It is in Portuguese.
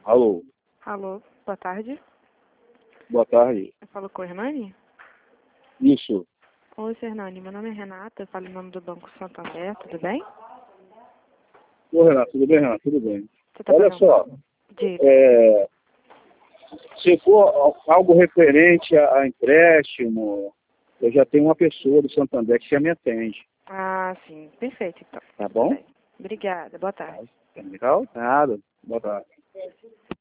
Alô, Alô, boa tarde. boa tarde. Eu falo com o Hernani? Isso. Oi, seu Hernani, meu nome é Renata, eu falo em nome do Banco Santander, tudo bem? Ô, Renato, tudo bem, Renato? Tudo bem. Você tá Olha pagando? só, se for algo referente a empréstimo, eu já tenho uma pessoa do Santander que já me atende, Ah, sim, perfeito então. tá Tudo bom? bem. Obrigada, boa tarde. Tá legal? Nada. Boa tarde.